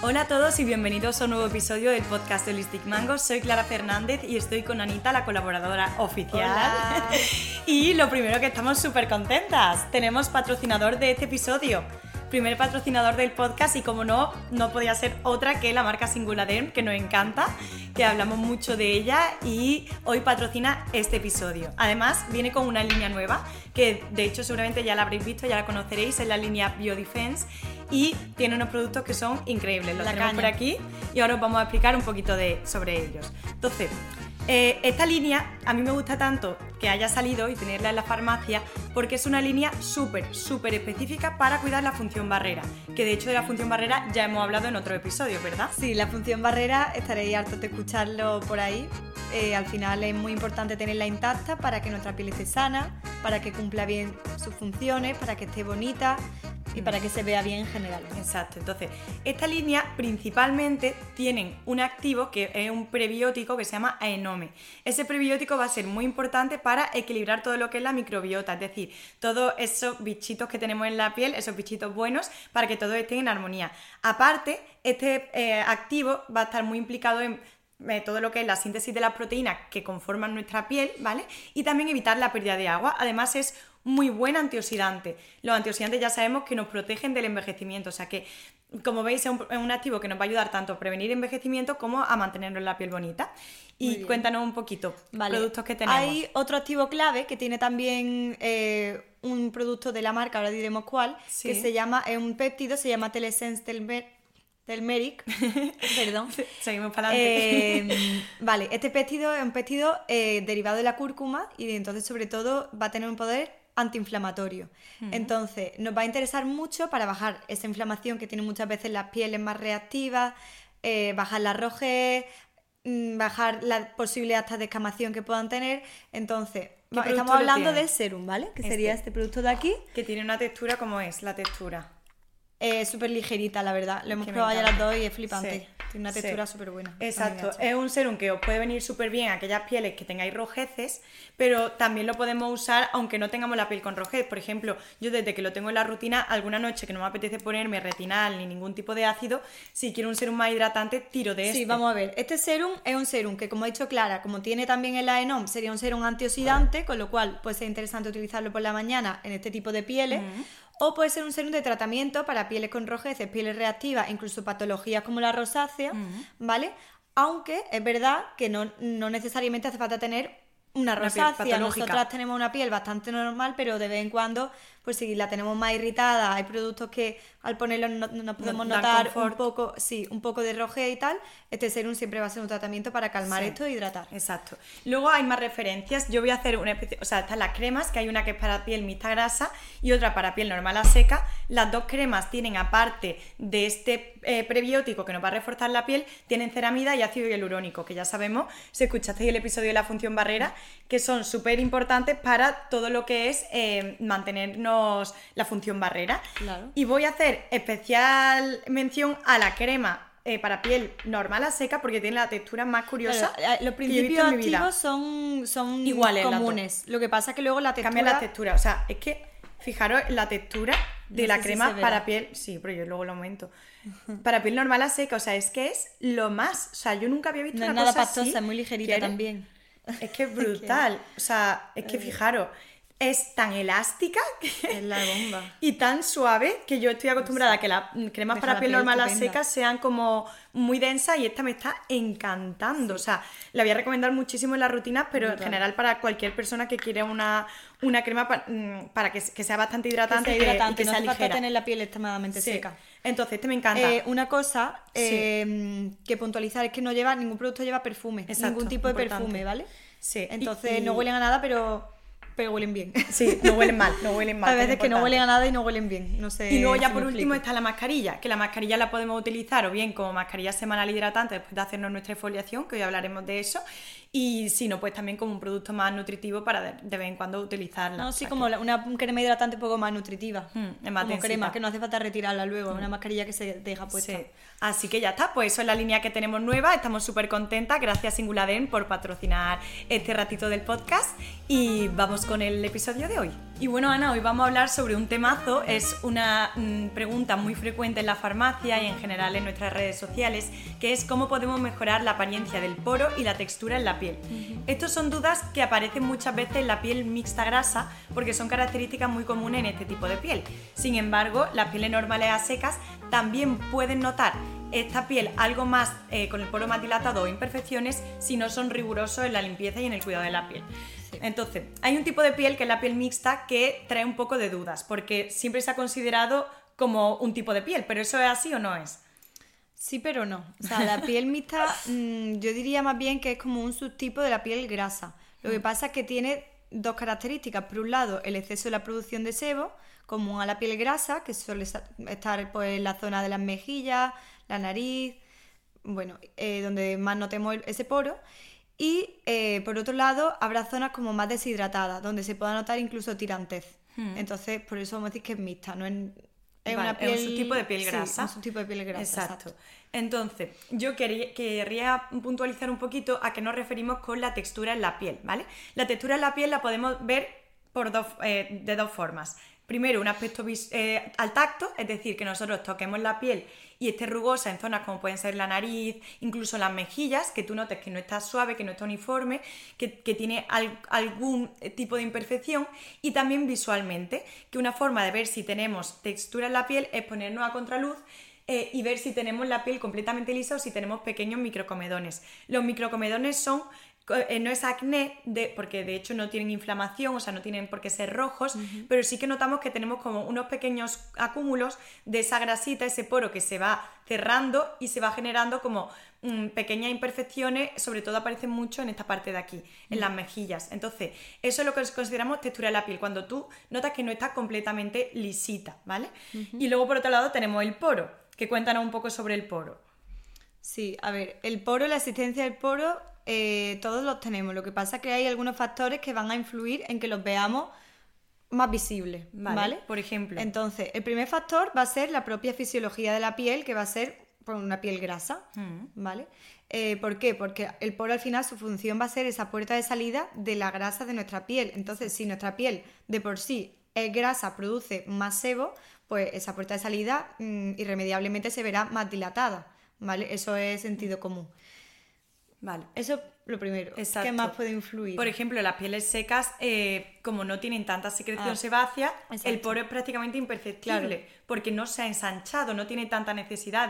Hola a todos y bienvenidos a un nuevo episodio del podcast de Holistic Mango. Soy Clara Fernández y estoy con Anita, la colaboradora oficial. Hola. Y lo primero, que estamos súper contentas. Tenemos patrocinador de este episodio. Primer patrocinador del podcast y, como no podía ser otra que la marca Singuladerm, que nos encanta, que hablamos mucho de ella y hoy patrocina este episodio. Además, viene con una línea nueva que, de hecho, seguramente ya la habréis visto, ya la conoceréis, es la línea Biodefense y tiene unos productos que son increíbles. Los tenemos por aquí y ahora os vamos a explicar un poquito sobre ellos. Entonces, esta línea a mí me gusta tanto que haya salido y tenerla en la farmacia porque es una línea súper específica para cuidar la función barrera, que de hecho de la función barrera ya hemos hablado en otro episodio, ¿verdad? Sí, la función barrera estaréis hartos de escucharlo por ahí. Al final es muy importante tenerla intacta para que nuestra piel esté sana, para que cumpla bien sus funciones, para que esté bonita y para que se vea bien en general. Exacto, entonces esta línea principalmente tienen un activo que es un prebiótico que se llama Aenome. Ese prebiótico va a ser muy importante para equilibrar todo lo que es la microbiota, es decir, todos esos bichitos que tenemos en la piel, esos bichitos buenos, para que todos estén en armonía. Aparte, este activo va a estar muy implicado en todo lo que es la síntesis de las proteínas que conforman nuestra piel, ¿vale? Y también evitar la pérdida de agua. Además es muy buen antioxidante. Los antioxidantes ya sabemos que nos protegen del envejecimiento, o sea que, como veis, es un activo que nos va a ayudar tanto a prevenir envejecimiento como a mantenernos la piel bonita. Y cuéntanos un poquito, productos que tenemos. Hay otro activo clave que tiene también un producto de la marca, ahora diremos cuál, sí, que se llama, es un péptido, se llama Telesense Telmeric. Perdón. Seguimos para adelante. Vale, este péptido es un péptido derivado de la cúrcuma y entonces sobre todo va a tener un poder antiinflamatorio. Entonces nos va a interesar mucho para bajar esa inflamación que tienen muchas veces las pieles más reactivas, bajar la rojez, bajar la posible hasta descamación que puedan tener. Entonces estamos hablando del serum, ¿vale? Que sería este producto de aquí, que tiene una textura. ¿Cómo es la textura? Súper ligerita, la verdad. Lo hemos probado ya las dos y es flipante. Sí. Tiene una textura súper buena. Exacto. Es un serum que os puede venir súper bien a aquellas pieles que tengáis rojeces, pero también lo podemos usar aunque no tengamos la piel con rojez. Por ejemplo, yo desde que lo tengo en la rutina, alguna noche que no me apetece ponerme retinal ni ningún tipo de ácido, si quiero un serum más hidratante, tiro de este. Sí, vamos a ver. Este serum es un serum que, como ha dicho Clara, como tiene también el Aenome, sería un serum antioxidante, con lo cual puede ser interesante utilizarlo por la mañana en este tipo de pieles. O puede ser un serum de tratamiento para pieles con rojeces, pieles reactivas, incluso patologías como la rosácea, ¿vale? Aunque es verdad que no necesariamente hace falta tener una rosácea. Nosotras tenemos una piel bastante normal, pero de vez en cuando, pues si la tenemos más irritada, hay productos que al ponerlos nos podemos notar un poco de rojez y tal. Este serum siempre va a ser un tratamiento para calmar esto e hidratar. Exacto. Luego hay más referencias. Yo voy a hacer una especie, o sea, están las cremas, que hay una que es para piel mixta grasa y otra para piel normal a seca. Las dos cremas tienen, aparte de este prebiótico que nos va a reforzar la piel, tienen ceramida y ácido hialurónico, que ya sabemos, si escuchasteis el episodio de la función barrera, que son súper importantes para todo lo que es mantenernos la función barrera. Claro. Y voy a hacer especial mención a la crema para piel normal a seca, porque tiene la textura más curiosa. Claro, los principios activos son iguales, comunes. Lo que pasa es que luego la textura... Cambia la textura. O sea, es que fijaros la textura de la crema para piel... Sí, pero yo luego lo aumento. Para piel normal a seca, o sea, es que es lo más... O sea, yo nunca había visto una cosa así. No es nada pastosa, es muy ligerita también. Es que es brutal. O sea, es que fijaros, es tan elástica es la bomba y tan suave que yo estoy acostumbrada a que las cremas para piel normal a seca sean como muy densas, y esta me está encantando. O sea, la voy a recomendar muchísimo en las rutinas, pero en general para cualquier persona que quiera una crema para que sea bastante hidratante, y que no sea hace ligera. falta tener la piel extremadamente seca. Entonces, este me encanta. Una cosa que puntualizar es que ningún producto lleva perfume. Exacto, ningún tipo de importante. perfume, ¿vale? Sí. Entonces no huelen a nada, pero huelen bien. Sí, no huelen mal. Hay veces que no huelen a nada y no huelen bien. No sé. Y luego ya si por me último explico. está la mascarilla, que la mascarilla la podemos utilizar o bien como mascarilla semanal hidratante después de hacernos nuestra exfoliación, que hoy hablaremos de eso, y si no, pues también como un producto más nutritivo para de vez en cuando utilizarla. No, sí, como una crema hidratante un poco más nutritiva. Es más como densita. crema, que no hace falta retirarla luego. Una mascarilla que se deja puesta. Sí. Así que ya está, pues eso es la línea que tenemos nueva. Estamos súper contentas. Gracias Singuladerm por patrocinar este ratito del podcast. Y vamos con el episodio de hoy. Y bueno, Ana, hoy vamos a hablar sobre un temazo. Es una pregunta muy frecuente en la farmacia y en general en nuestras redes sociales, que es cómo podemos mejorar la apariencia del poro y la textura en la piel. Estos son dudas que aparecen muchas veces en la piel mixta grasa porque son características muy comunes en este tipo de piel. Sin embargo, las pieles normales a secas también pueden notar esta piel algo más con el poro más dilatado o imperfecciones si no son rigurosos en la limpieza y en el cuidado de la piel. Sí. Entonces, hay un tipo de piel que es la piel mixta que trae un poco de dudas porque siempre se ha considerado como un tipo de piel, pero ¿eso es así o no es? Sí, pero no. O sea, la piel mixta yo diría más bien que es como un subtipo de la piel grasa. Lo que pasa es que tiene dos características. Por un lado, el exceso de la producción de sebo, común a la piel grasa, que suele estar pues, en la zona de las mejillas, la nariz, bueno, donde más notemos ese poro. Y por otro lado, habrá zonas como más deshidratadas, donde se pueda notar incluso tirantez. Entonces, por eso vamos a decir que es mixta, no es... una piel... Es un subtipo de piel grasa. Sí, un subtipo de piel grasa, exacto. Entonces, yo querría puntualizar un poquito a qué nos referimos con la textura en la piel, ¿vale? La textura en la piel la podemos ver de dos formas. Primero, un aspecto al tacto, es decir, que nosotros toquemos la piel y esté rugosa en zonas como pueden ser la nariz, incluso las mejillas, que tú notes que no está suave, que no está uniforme, que tiene algún tipo de imperfección, y también visualmente, que una forma de ver si tenemos textura en la piel es ponernos a contraluz y ver si tenemos la piel completamente lisa o si tenemos pequeños microcomedones. Los microcomedones no es acné, porque de hecho no tienen inflamación, o sea, no tienen por qué ser rojos, pero sí que notamos que tenemos como unos pequeños acúmulos de esa grasita, ese poro que se va cerrando y se va generando como pequeñas imperfecciones, sobre todo aparecen mucho en esta parte de aquí, en las mejillas. Entonces, eso es lo que consideramos textura de la piel, cuando tú notas que no está completamente lisita, ¿vale? Y luego por otro lado tenemos el poro, que cuéntanos un poco sobre el poro. Sí, a ver, el poro, la existencia del poro, todos los tenemos. Lo que pasa es que hay algunos factores que van a influir en que los veamos más visibles, ¿vale? Por ejemplo. Entonces, el primer factor va a ser la propia fisiología de la piel, que va a ser por una piel grasa, ¿vale? ¿Por qué? Porque el poro al final su función va a ser esa puerta de salida de la grasa de nuestra piel. Entonces, si nuestra piel de por sí es grasa, produce más sebo, pues esa puerta de salida irremediablemente se verá más dilatada, ¿vale? Eso es sentido común. Vale. Eso lo primero. Exacto. ¿Qué más puede influir? Por ejemplo, las pieles secas, como no tienen tanta secreción sebácea, el poro es prácticamente imperceptible, porque no se ha ensanchado, no tiene tanta necesidad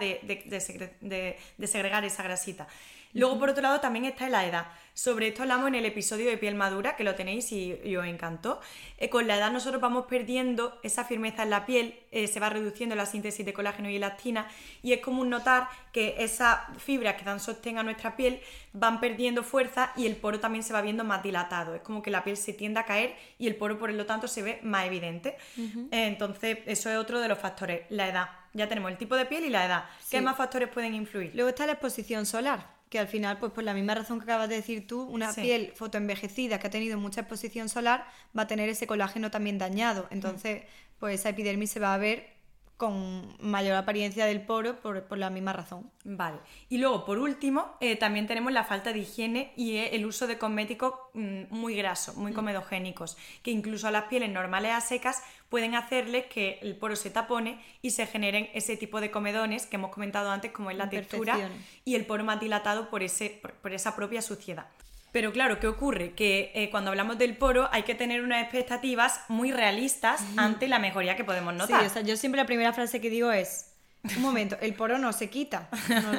de segregar esa grasita. Luego, por otro lado, también está la edad. Sobre esto hablamos en el episodio de piel madura, que lo tenéis y os encantó. Con la edad nosotros vamos perdiendo esa firmeza en la piel, se va reduciendo la síntesis de colágeno y elastina, y es común notar que esas fibras que dan sostén a nuestra piel van perdiendo fuerza y el poro también se va viendo más dilatado. Es como que la piel se tiende a caer y el poro, por lo tanto, se ve más evidente. Entonces, eso es otro de los factores, la edad. Ya tenemos el tipo de piel y la edad. ¿Qué más factores pueden influir? Luego está la exposición solar, que al final, pues por la misma razón que acabas de decir tú, una piel fotoenvejecida que ha tenido mucha exposición solar va a tener ese colágeno también dañado. Entonces, pues esa epidermis se va a ver con mayor apariencia del poro por la misma razón. Vale. Y luego, por último, también tenemos la falta de higiene y el uso de cosméticos muy grasos, muy comedogénicos, que incluso a las pieles normales a secas pueden hacerles que el poro se tapone y se generen ese tipo de comedones que hemos comentado antes, como es la textura y el poro más dilatado por esa propia suciedad. Pero claro, ¿qué ocurre? Que cuando hablamos del poro hay que tener unas expectativas muy realistas ante la mejoría que podemos notar. Sí, o sea, yo siempre la primera frase que digo es: un momento, el poro no se quita.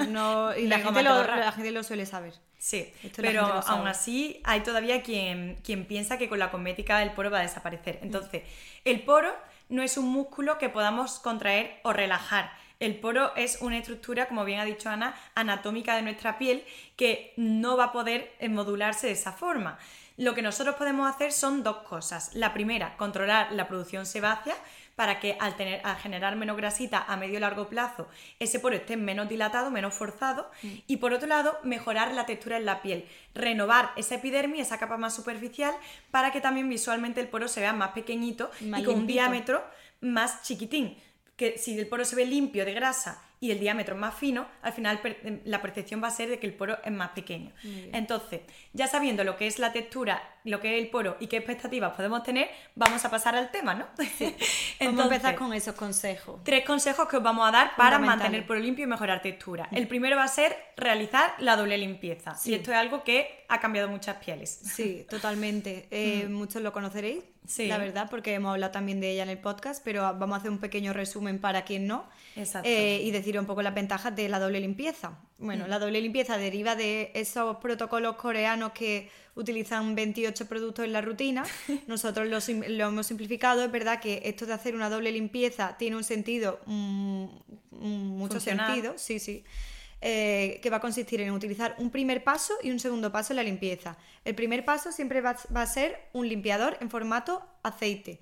Y la gente lo suele saber. Sí, pero aún así hay todavía quien piensa que con la cosmética el poro va a desaparecer. Entonces, el poro no es un músculo que podamos contraer o relajar. El poro es una estructura, como bien ha dicho Ana, anatómica de nuestra piel que no va a poder modularse de esa forma. Lo que nosotros podemos hacer son dos cosas. La primera, controlar la producción sebácea para que al generar menos grasita a medio y largo plazo ese poro esté menos dilatado, menos forzado. Y por otro lado, mejorar la textura en la piel, renovar esa epidermis, esa capa más superficial, para que también visualmente el poro se vea más pequeñito y con un diámetro más chiquitín. Que si el poro se ve limpio de grasa y el diámetro es más fino, al final la percepción va a ser de que el poro es más pequeño. Entonces, ya sabiendo lo que es la textura, lo que es el poro y qué expectativas podemos tener, vamos a pasar al tema, ¿no? Vamos a empezar con esos consejos. 3 consejos que os vamos a dar para mantener el poro limpio y mejorar textura. El primero va a ser realizar la doble limpieza. Y esto es algo que ha cambiado muchas pieles. Sí, totalmente. Muchos lo conoceréis, la verdad, porque hemos hablado también de ella en el podcast, pero vamos a hacer un pequeño resumen para quien no. Exacto. Y decir un poco las ventajas de la doble limpieza. Bueno, la doble limpieza deriva de esos protocolos coreanos que utilizan 28 productos en la rutina. Nosotros lo hemos simplificado. Es verdad que esto de hacer una doble limpieza tiene un sentido, mucho Funcional. sentido, sí. Que va a consistir en utilizar un primer paso y un segundo paso en la limpieza. El primer paso siempre va a ser un limpiador en formato aceite,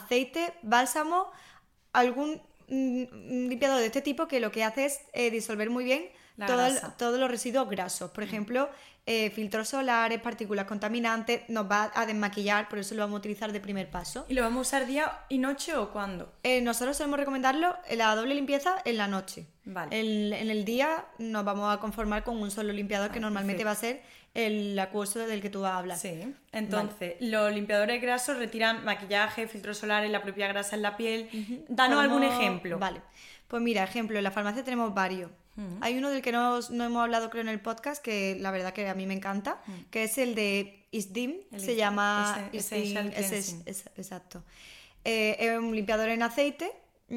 bálsamo, algún limpiador de este tipo que lo que hace es disolver muy bien todos los residuos grasos. Por ejemplo, filtros solares, partículas contaminantes, nos va a desmaquillar, por eso lo vamos a utilizar de primer paso. ¿Y lo vamos a usar día y noche o cuándo? Nosotros solemos recomendarlo la doble limpieza en la noche. Vale. En el día nos vamos a conformar con un solo limpiador que normalmente va a ser el acuoso del que tú hablas. Sí, entonces los limpiadores grasos retiran maquillaje, filtros solares, la propia grasa en la piel. Danos algún ejemplo. Vale, pues mira, ejemplo, en la farmacia tenemos varios. Hay uno del que no hemos hablado creo en el podcast, que la verdad que a mí me encanta, que es el de Isdim, se llama Essential Cleansing. Exacto. Es un limpiador en aceite.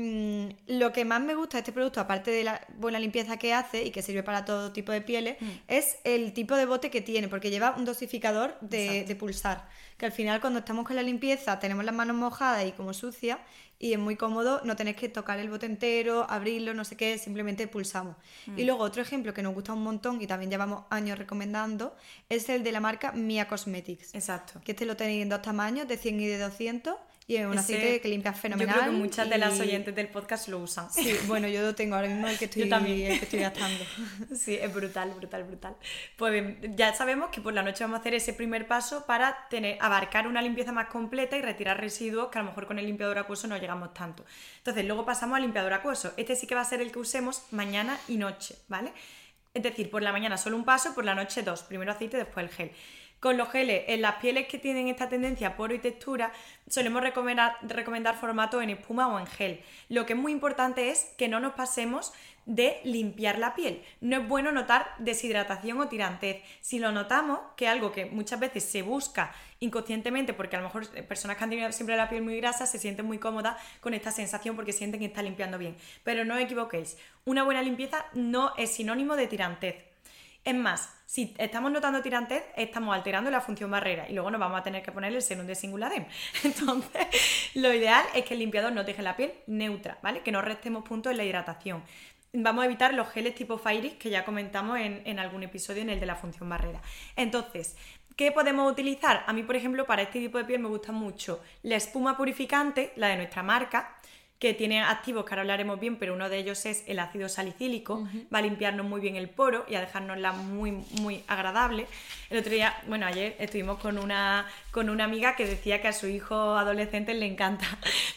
Lo que más me gusta de este producto, aparte de la buena limpieza que hace y que sirve para todo tipo de pieles, es el tipo de bote que tiene, porque lleva un dosificador de pulsar, que al final cuando estamos con la limpieza tenemos las manos mojadas y como sucias, y es muy cómodo no tener que tocar el bote entero, abrirlo, no sé qué, simplemente pulsamos. Y luego otro ejemplo que nos gusta un montón y también llevamos años recomendando es el de la marca Mia Cosmetics. Exacto. Que este lo tenéis en 2 tamaños, de 100 y de 200. Y es un aceite que limpia fenomenal. Yo creo que muchas de las oyentes del podcast lo usan. Sí, bueno, yo lo tengo ahora mismo el que estoy gastando. Sí, es brutal. Pues bien, ya sabemos que por la noche vamos a hacer ese primer paso para abarcar una limpieza más completa y retirar residuos que a lo mejor con el limpiador acuoso no llegamos tanto. Entonces luego pasamos al limpiador acuoso. Este sí que va a ser el que usemos mañana y noche, ¿vale? Es decir, por la mañana solo un paso, por la noche 2. Primero aceite, después el gel. Con los geles, en las pieles que tienen esta tendencia a poro y textura, solemos recomendar formato en espuma o en gel. Lo que es muy importante es que no nos pasemos de limpiar la piel. No es bueno notar deshidratación o tirantez. Si lo notamos, que es algo que muchas veces se busca inconscientemente, porque a lo mejor personas que han tenido siempre la piel muy grasa se sienten muy cómodas con esta sensación porque sienten que está limpiando bien. Pero no os equivoquéis, una buena limpieza no es sinónimo de tirantez. Es más, si estamos notando tirantez, estamos alterando la función barrera y luego nos vamos a tener que poner el serum de Singuladem. Entonces, lo ideal es que el limpiador nos deje la piel neutra, ¿vale? Que no restemos puntos en la hidratación. Vamos a evitar los geles tipo Fairy, que ya comentamos en algún episodio en el de la función barrera. Entonces, ¿qué podemos utilizar? A mí, por ejemplo, para este tipo de piel me gusta mucho la espuma purificante, la de nuestra marca, que tiene activos que ahora hablaremos bien, pero uno de ellos es el ácido salicílico. Va a limpiarnos muy bien el poro y a dejárnosla muy, muy agradable. El otro día, bueno, ayer estuvimos con una amiga que decía que a su hijo adolescente le encanta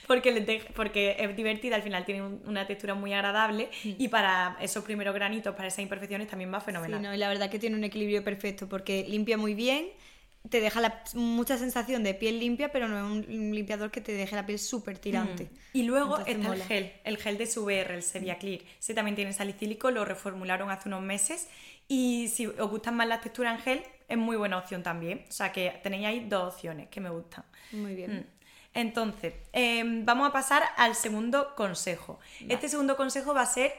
porque es divertida, al final tiene una textura muy agradable y para esos primeros granitos, para esas imperfecciones también va fenomenal. Sí, no, y la verdad que tiene un equilibrio perfecto porque limpia muy bien, te deja mucha sensación de piel limpia, pero no es un limpiador que te deje la piel súper tirante. Y luego está el gel de SUBR, el Sevia Clear. Ese también tiene salicílico, lo reformularon hace unos meses y si os gustan más las texturas en gel, es muy buena opción también. O sea que tenéis ahí 2 opciones que me gustan. Muy bien. Entonces, vamos a pasar al segundo consejo. Vale. Este segundo consejo va a ser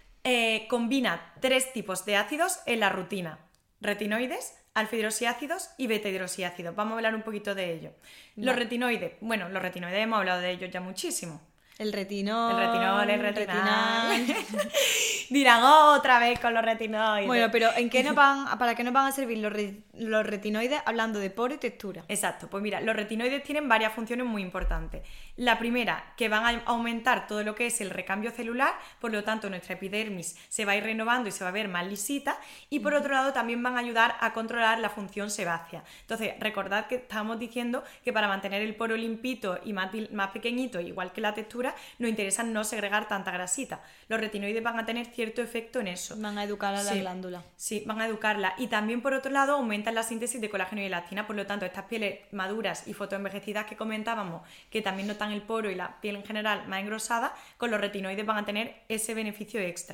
combina 3 tipos de ácidos en la rutina. Retinoides, alfa-hidroxiácidos y beta-hidroxiácidos. Vamos a hablar un poquito de ello. Vale. Los retinoides hemos hablado de ellos ya muchísimo. El retinol. Dirán otra vez con los retinoides. Bueno, pero ¿para qué nos van a servir los retinoides hablando de poro y textura? Exacto, pues mira, los retinoides tienen varias funciones muy importantes. La primera, que van a aumentar todo lo que es el recambio celular, por lo tanto nuestra epidermis se va a ir renovando y se va a ver más lisita, y por otro lado también van a ayudar a controlar la función sebácea. Entonces, recordad que estábamos diciendo que para mantener el poro limpito y más pequeñito, igual que la textura, textura, nos interesa no segregar tanta grasita. Los retinoides van a tener cierto efecto en eso. Van a educar a la glándula. Sí, van a educarla. Y también, por otro lado, aumentan la síntesis de colágeno y elastina. Por lo tanto, estas pieles maduras y fotoenvejecidas que comentábamos, que también notan el poro y la piel en general más engrosada, con los retinoides van a tener ese beneficio extra.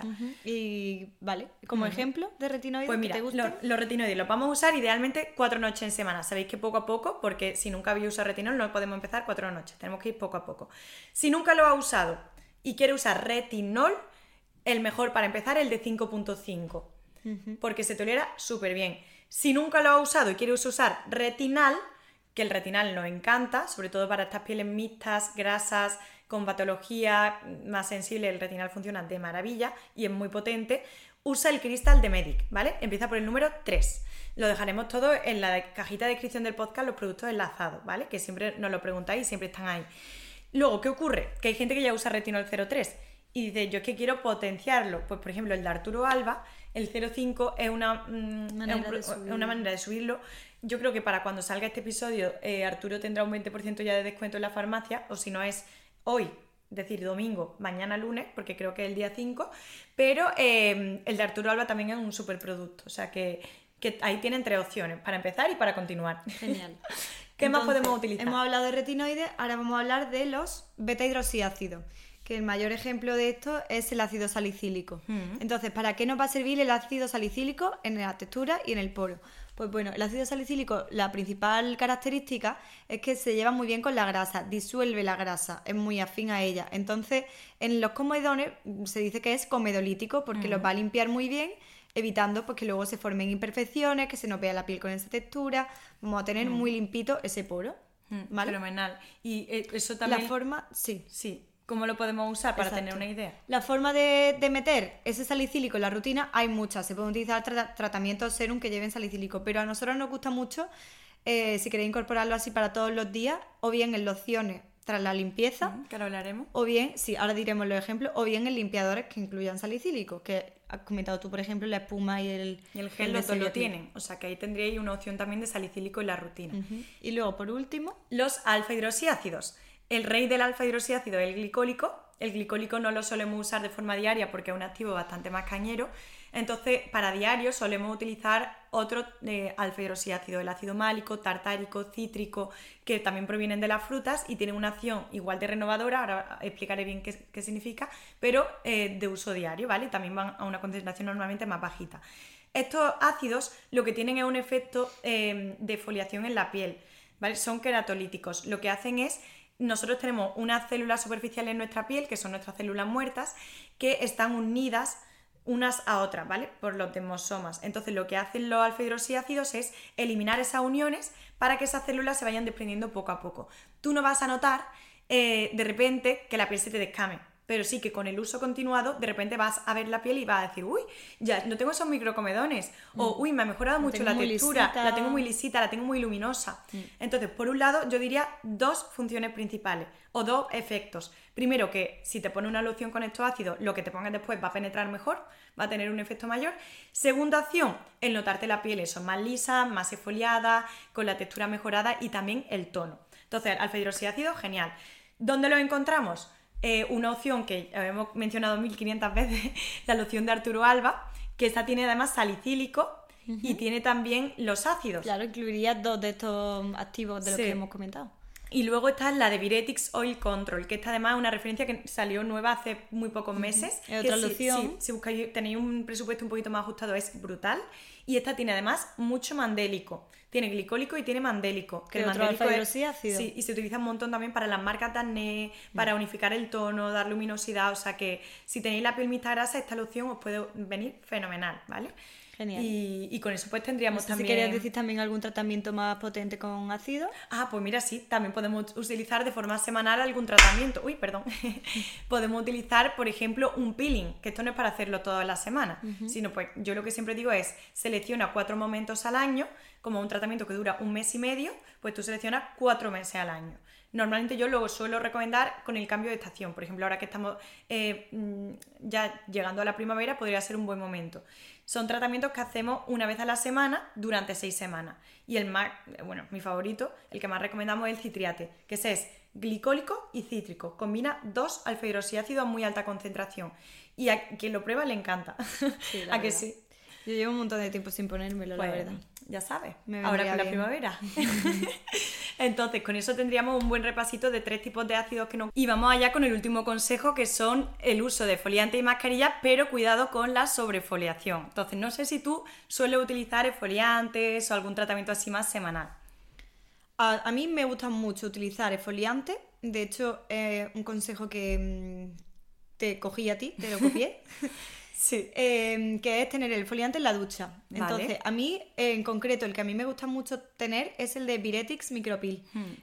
Y vale, como ejemplo de retinoides, pues mira, ¿te gusta? Los retinoides los vamos a usar idealmente 4 noches en semana. Sabéis que poco a poco, porque si nunca habéis usado retinol no podemos empezar 4 noches, tenemos que ir poco a poco. Si nunca lo ha usado y quiere usar retinol, el mejor para empezar es el de 5.5, porque se tolera súper bien. Si nunca lo ha usado y quiere usar retinal, que el retinal nos encanta, sobre todo para estas pieles mixtas, grasas, con patología más sensible, el retinal funciona de maravilla y es muy potente. Usa el Crystal de Medic, ¿vale? Empieza por el número 3. Lo dejaremos todo en la cajita de descripción del podcast, los productos enlazados, ¿vale? Que siempre nos lo preguntáis y siempre están ahí. Luego, ¿qué ocurre? Que hay gente que ya usa retinol 03 y dice, yo es que quiero potenciarlo. Pues, por ejemplo, el de Arturo Alba, el 05 es una manera de subirlo. Yo creo que para cuando salga este episodio, Arturo tendrá un 20% ya de descuento en la farmacia, o si no es hoy, es decir, domingo, mañana lunes, porque creo que es el día 5, pero el de Arturo Alba también es un superproducto, o sea que ahí tienen 3 opciones, para empezar y para continuar. Genial. ¿Qué más podemos utilizar? Hemos hablado de retinoides, ahora vamos a hablar de los beta-hidroxiácidos, que el mayor ejemplo de esto es el ácido salicílico. Entonces, ¿para qué nos va a servir el ácido salicílico en la textura y en el poro? Pues bueno, el ácido salicílico, la principal característica es que se lleva muy bien con la grasa, disuelve la grasa, es muy afín a ella. Entonces, en los comedones se dice que es comedolítico porque los va a limpiar muy bien, evitando pues, que luego se formen imperfecciones, que se nos vea la piel con esa textura. Vamos a tener muy limpito ese poro. ¿Vale? Fenomenal. Y eso también... La forma, sí. Sí. ¿Cómo lo podemos usar para tener una idea? La forma de meter ese salicílico en la rutina hay muchas. Se pueden utilizar tratamientos serum que lleven salicílico, pero a nosotros nos gusta mucho, si queréis incorporarlo así para todos los días, o bien en lociones tras la limpieza, que lo hablaremos, o bien, sí, ahora diremos los ejemplos, o bien en limpiadores que incluyan salicílico, que has comentado tú, por ejemplo, la espuma y el gel, los dos lo tienen, o sea que ahí tendríais una opción también de salicílico en la rutina. Y luego, por último, los alfa-hidroxiácidos. El rey del alfa-hidroxiácido es el glicólico. El glicólico no lo solemos usar de forma diaria porque es un activo bastante más cañero. Entonces, para diario solemos utilizar otro alfa-hidroxiácido, el ácido málico, tartárico, cítrico, que también provienen de las frutas y tienen una acción igual de renovadora, ahora explicaré bien qué significa, pero de uso diario, ¿vale? También van a una concentración normalmente más bajita. Estos ácidos lo que tienen es un efecto de foliación en la piel, ¿vale? Son queratolíticos. Lo que hacen es... Nosotros tenemos unas células superficiales en nuestra piel, que son nuestras células muertas, que están unidas unas a otras, ¿vale? Por los desmosomas. Entonces lo que hacen los alfa-hidroxiácidos es eliminar esas uniones para que esas células se vayan desprendiendo poco a poco. Tú no vas a notar de repente que la piel se te descame, pero sí que con el uso continuado de repente vas a ver la piel y vas a decir, uy, ya no tengo esos microcomedones, o uy, me ha mejorado mucho la textura, la tengo muy lisita, la tengo muy luminosa. Entonces, por un lado, yo diría 2 funciones principales o 2 efectos. Primero, que si te pones una loción con estos ácidos, lo que te pongas después va a penetrar mejor, va a tener un efecto mayor. Segunda acción, el notarte la piel eso, más lisa, más esfoliada, con la textura mejorada y también el tono. Entonces, alfa-hidroxiácido, genial. ¿Dónde lo encontramos? Una opción que hemos mencionado 1500 veces, la loción de Arturo Alba, que esta tiene además salicílico y tiene también los ácidos. Claro, incluiría 2 de estos activos de los que hemos comentado. Y luego está la de Viretix Oil Control, que esta además es una referencia que salió nueva hace muy pocos meses. Es otra loción. Si buscáis, tenéis un presupuesto un poquito más ajustado, es brutal. Y esta tiene además mucho mandélico. Tiene glicólico y tiene mandélico. Que el mandélico es sí, y se utiliza un montón también para las marcas de acné, para unificar el tono, dar luminosidad. O sea que si tenéis la piel mixta grasa, esta loción os puede venir fenomenal, ¿vale? Genial. Y con eso pues tendríamos también... Si querías decir también algún tratamiento más potente con ácido. Ah, pues mira, sí, también podemos utilizar de forma semanal algún tratamiento. Uy, perdón. Podemos utilizar, por ejemplo, un peeling, que esto no es para hacerlo toda la semana, sino pues yo lo que siempre digo es, selecciona 4 momentos al año, como un tratamiento que dura 1 mes y medio, pues tú seleccionas 4 meses al año. Normalmente yo lo suelo recomendar con el cambio de estación. Por ejemplo, ahora que estamos ya llegando a la primavera, podría ser un buen momento. Son tratamientos que hacemos una vez a la semana durante 6 semanas. Y el más, bueno, mi favorito, el que más recomendamos es el citriate, que ese es glicólico y cítrico. Combina 2 alfa-hidroxiácidos a muy alta concentración. Y a quien lo prueba le encanta. Sí, ¿A que sí? Yo llevo un montón de tiempo sin ponérmelo, Pues, la verdad. ya sabes, Me ahora vendría con la bien. primavera. Entonces, con eso tendríamos un buen repasito de 3 tipos de ácidos que nos... Y vamos allá con el último consejo, que son el uso de exfoliante y mascarilla, pero cuidado con la sobrefoliación. Entonces, no sé si tú sueles utilizar exfoliantes o algún tratamiento así más semanal. A mí me gusta mucho utilizar exfoliante. De hecho, un consejo que te cogí a ti, te lo copié. Sí. Que es tener el exfoliante en la ducha. Vale. Entonces, a mí, en concreto, el que a mí me gusta mucho tener es el de Viretix Micropil.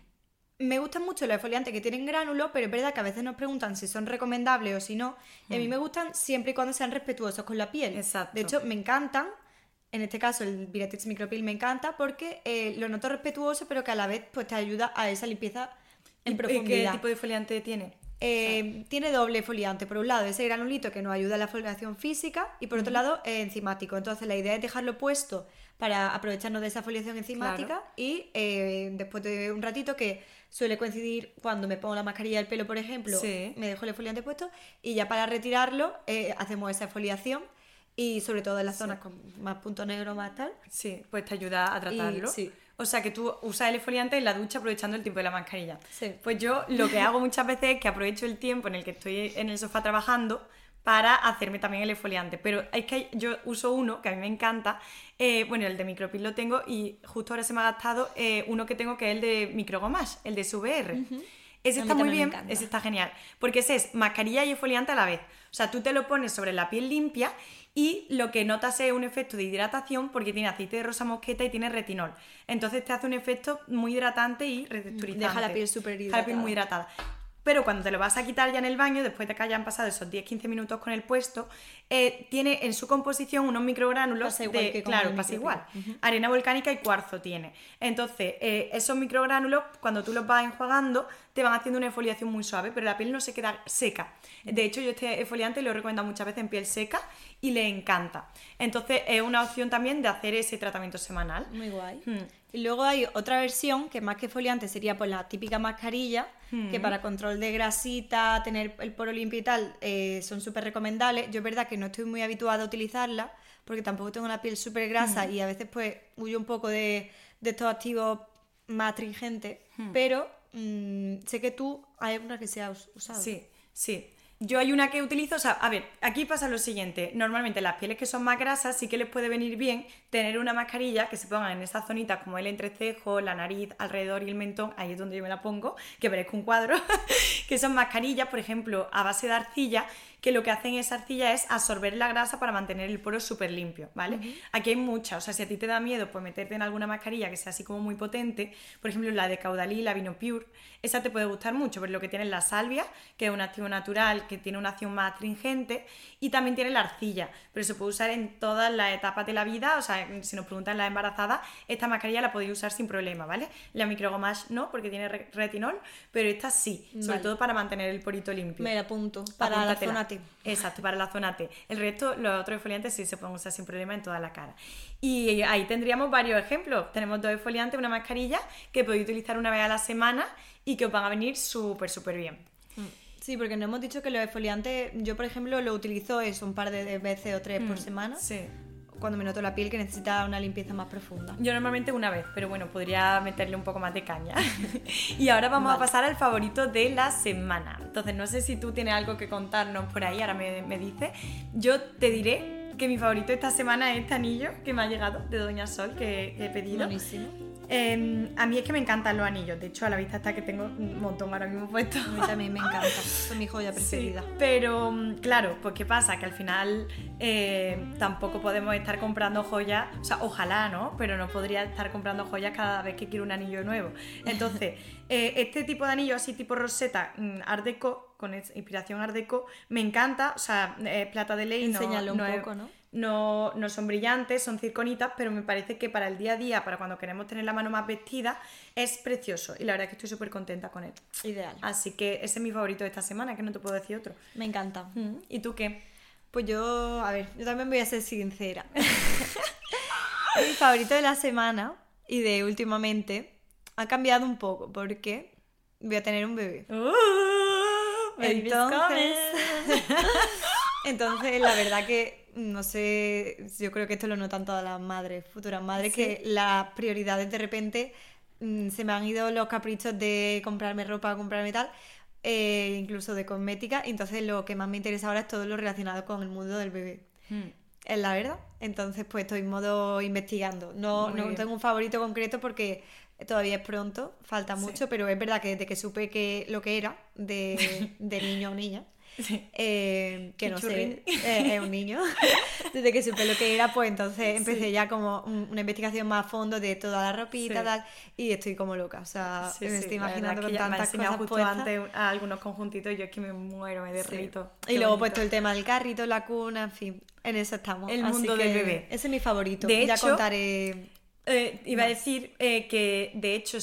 Me gustan mucho los exfoliantes que tienen gránulos, pero es verdad que a veces nos preguntan si son recomendables o si no. Y a mí me gustan siempre y cuando sean respetuosos con la piel. Exacto. De hecho, me encantan. En este caso, el Viretix Micropil me encanta porque lo noto respetuoso, pero que a la vez pues, te ayuda a esa limpieza en ¿Y profundidad. qué tipo de exfoliante tiene? Tiene doble exfoliante. Por un lado, ese granulito que nos ayuda a la exfoliación física y por otro lado, enzimático. Entonces, la idea es dejarlo puesto para aprovecharnos de esa exfoliación enzimática. Claro. Y después de un ratito, que suele coincidir cuando me pongo la mascarilla del pelo, por ejemplo, Sí. me dejo el exfoliante puesto y ya para retirarlo hacemos esa exfoliación y sobre todo en las zonas con más punto negro, más tal. Sí, pues te ayuda a tratarlo. sí. O sea, que tú usas el exfoliante en la ducha aprovechando el tiempo de la mascarilla. Sí. Pues yo lo que hago muchas veces es que aprovecho el tiempo en el que estoy en el sofá trabajando para hacerme también el exfoliante. Pero es que yo uso uno que a mí me encanta. Bueno, el de Micropil lo tengo y justo ahora se me ha gastado uno que tengo que es el de Microgomash, el de SVR. Ese A mí está muy también me bien, encanta. ese está genial. Porque ese es mascarilla y exfoliante a la vez. O sea, tú te lo pones sobre la piel limpia y lo que notas es un efecto de hidratación porque tiene aceite de rosa mosqueta y tiene retinol. Entonces te hace un efecto muy hidratante y retexturizante. Deja la piel súper Deja la piel muy hidratada. hidratada. Pero cuando te lo vas a quitar ya en el baño, después de que hayan pasado esos 10-15 minutos con el puesto, tiene en su composición unos microgránulos Pasa igual que con claro, el pasa Micropil. igual. Arena volcánica y cuarzo tiene. Entonces, esos microgránulos, cuando tú los vas enjuagando, te van haciendo una exfoliación muy suave, pero la piel no se queda seca. De hecho, yo este exfoliante lo he recomendado muchas veces en piel seca y le encanta. Entonces, es una opción también de hacer ese tratamiento semanal. Muy guay. Y luego hay otra versión que más que exfoliante sería pues la típica mascarilla, que para control de grasita, tener el poro limpio y tal, son súper recomendables. Yo es verdad que no estoy muy habituada a utilizarla, porque tampoco tengo una piel súper grasa y a veces pues huyo un poco de estos activos más astringentes, pero sé que tú hay alguna que se ha usado. Sí, sí. Yo hay una que utilizo, o sea, a ver, aquí pasa lo siguiente, normalmente las pieles que son más grasas sí que les puede venir bien tener una mascarilla que se pongan en esa zonita como el entrecejo, la nariz, alrededor y el mentón, ahí es donde yo me la pongo, que parezco un cuadro, que son mascarillas, por ejemplo, a base de arcilla, que lo que hacen esa arcilla es absorber la grasa para mantener el poro súper limpio, ¿vale? Aquí hay muchas, o sea, si a ti te da miedo pues meterte en alguna mascarilla que sea así como muy potente, por ejemplo la de Caudalí, la Vinopure, esa te puede gustar mucho, porque lo que tiene es la salvia, que es un activo natural, que tiene una acción más astringente, y también tiene la arcilla, pero se puede usar en todas las etapas de la vida, o sea, si nos preguntan las embarazadas, esta mascarilla la podéis usar sin problema, ¿vale? La Microgomash no, porque tiene retinol, pero esta sí, sobre todo para mantener el porito limpio. Me la apunto para la Apúntatela. zona T. Exacto, para la zona T. El resto, los otros exfoliantes sí se pueden usar sin problema en toda la cara. Y ahí tendríamos varios ejemplos. Tenemos 2 exfoliantes, una mascarilla que podéis utilizar una vez a la semana y que os van a venir súper, súper bien. Sí, porque nos hemos dicho que los exfoliantes, yo por ejemplo lo utilizo eso un par de veces o 3 por semana, Sí. cuando me noto la piel que necesita una limpieza más profunda. Yo normalmente una vez, pero bueno, podría meterle un poco más de caña. Y ahora vamos a Vale. pasar al favorito de la semana. Entonces, no sé si tú tienes algo que contarnos por ahí, ahora me dices. Yo te diré que mi favorito esta semana es este anillo que me ha llegado de Doña Sol, que he pedido. Buenísimo. A mí es que me encantan los anillos, de hecho a la vista está que tengo un montón ahora mismo puesto. A mí también me encanta, es mi joya preferida. Sí, pero claro, pues ¿qué pasa? Que al final tampoco podemos estar comprando joyas, o sea, ojalá, ¿no? Pero no podría estar comprando joyas cada vez que quiero un anillo nuevo. Entonces, este tipo de anillo así tipo roseta, Art Deco, con inspiración Art Deco, me encanta, o sea, plata de ley, Enséñalo un no poco, ¿no? No son brillantes, son circonitas, pero me parece que para el día a día, para cuando queremos tener la mano más vestida, es precioso. Y la verdad es que estoy súper contenta con él. Ideal. Así que ese es mi favorito de esta semana, que no te puedo decir otro. Me encanta. ¿Y tú qué? Pues yo, a ver, yo también voy a ser sincera. Mi favorito de la semana y de últimamente ha cambiado un poco porque voy a tener un bebé. Entonces... Entonces, la verdad que, no sé, yo creo que esto lo notan todas las madres, futuras madres, Sí. que las prioridades de repente se me han ido los caprichos de comprarme ropa, comprarme tal, incluso de cosmética, y entonces lo que más me interesa ahora es todo lo relacionado con el mundo del bebé. Es la verdad. Entonces, pues estoy en modo investigando. No Muy bien. tengo un favorito concreto porque todavía es pronto, falta Sí. mucho, pero es verdad que desde que supe que lo que era de niño o niña, Sí. que no sé, Pichurrín. es un niño, desde que supe lo que era, pues entonces empecé ya como una investigación más a fondo de toda la ropita, Sí. tal, y estoy como loca, o sea, Sí, me sí, estoy la verdad imaginando es con que ya me tantas has enseñado cosas justo puestas. antes a algunos conjuntitos y yo es que me muero, me derrito. Y luego pues todo el tema del carrito, la cuna, en fin, en eso estamos. El Así mundo que del bebé. Ese es mi favorito. De Ya hecho, contaré. Iba a Más. decir que, de hecho,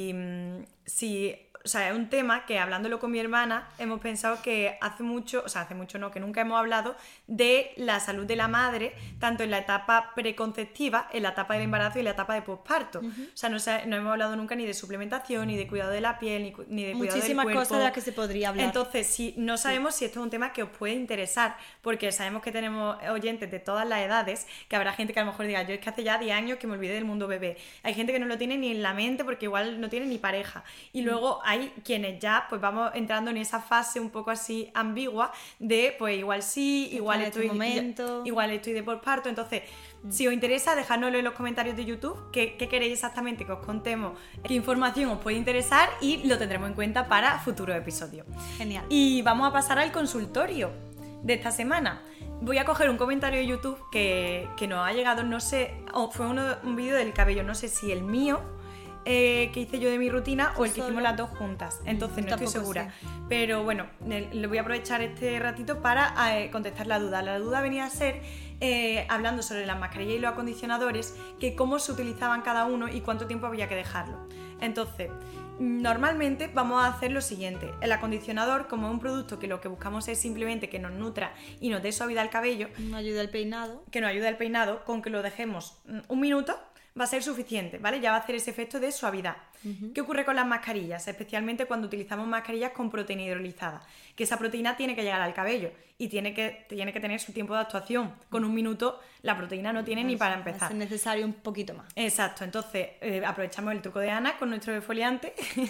o sea, es un tema que hablándolo con mi hermana hemos pensado que hace mucho no, que nunca hemos hablado de la salud de la madre, tanto en la etapa preconceptiva, en la etapa del embarazo y en la etapa de posparto. O sea, no hemos hablado nunca ni de suplementación, ni de cuidado de la piel, ni de cuidado del Muchísimas cuerpo. cosas de las que se podría hablar. Entonces, no sabemos si esto es un tema que os puede interesar, porque sabemos que tenemos oyentes de todas las edades, que habrá gente que a lo mejor diga, yo es que hace ya 10 años que me olvidé del mundo bebé. Hay gente que no lo tiene ni en la mente porque igual no tiene ni pareja. Y luego hay quienes ya pues vamos entrando en esa fase un poco así ambigua de pues igual sí, igual en este estoy, momento. igual estoy de posparto. Entonces, si os interesa, dejádnoslo en los comentarios de YouTube, qué queréis exactamente que os contemos, qué información os puede interesar y lo tendremos en cuenta para futuros episodios. Genial. Y vamos a pasar al consultorio de esta semana. Voy a coger un comentario de YouTube que nos ha llegado, no sé, fue un vídeo del cabello, no sé si el mío, que hice yo de mi rutina, o el que Solo. hicimos las dos juntas. Entonces no estoy Tampoco segura. sé. Pero bueno, le voy a aprovechar este ratito para contestar la duda. La duda venía a ser, hablando sobre las mascarillas y los acondicionadores, que cómo se utilizaban cada uno y cuánto tiempo había que dejarlo. Entonces, normalmente vamos a hacer lo siguiente. El acondicionador, como es un producto que lo que buscamos es simplemente que nos nutra y nos dé suavidad al cabello, Me ayuda el peinado. que nos ayude al peinado, con que lo dejemos un minuto va a ser suficiente, ¿vale? Ya va a hacer ese efecto de suavidad. ¿Qué ocurre con las mascarillas? Especialmente cuando utilizamos mascarillas con proteína hidrolizada, que esa proteína tiene que llegar al cabello y tiene que tener su tiempo de actuación. Con un minuto la proteína no tiene ni para empezar. Es necesario un poquito más. Exacto, entonces aprovechamos el truco de Ana con nuestro exfoliante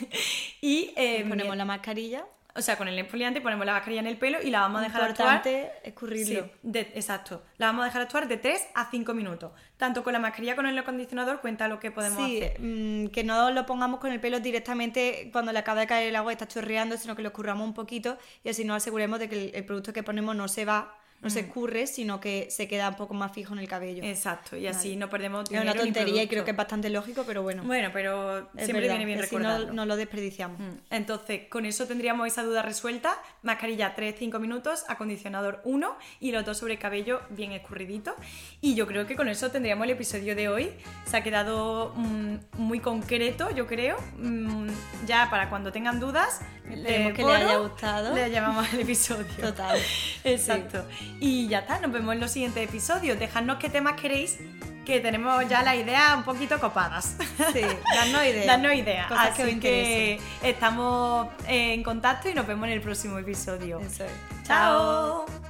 y Ponemos la mascarilla. o sea, con el exfoliante ponemos la mascarilla en el pelo y la vamos a dejar actuar. Importante escurrirlo. Sí, exacto. La vamos a dejar actuar de 3 a 5 minutos. Tanto con la mascarilla como con el acondicionador cuenta lo que podemos hacer. Que no lo pongamos con el pelo directamente cuando le acaba de caer el agua y está chorreando, sino que lo escurramos un poquito y así nos aseguremos de que el producto que ponemos no se va, no se escurre, sino que se queda un poco más fijo en el cabello. Exacto, y así no perdemos Es dinero una ni tontería y producto. creo que es bastante lógico, pero bueno. Bueno, pero es siempre verdad, viene bien así recordarlo. no lo desperdiciamos. Entonces, con eso tendríamos esa duda resuelta. Mascarilla 3-5 minutos, acondicionador 1 y los dos sobre el cabello bien escurriditos. Y yo creo que con eso tendríamos el episodio de hoy. Se ha quedado muy concreto, yo creo. Ya para cuando tengan dudas, Esperemos que les haya gustado. Le llamamos al episodio. Total. Exacto. Y ya está, nos vemos en los siguientes episodios. Dejadnos qué temas queréis, que tenemos ya las ideas un poquito copadas. Sí, darnos ideas. Darnos ideas. Cosas que os Así que interesen. estamos en contacto y nos vemos en el próximo episodio. Eso es. ¡Chao!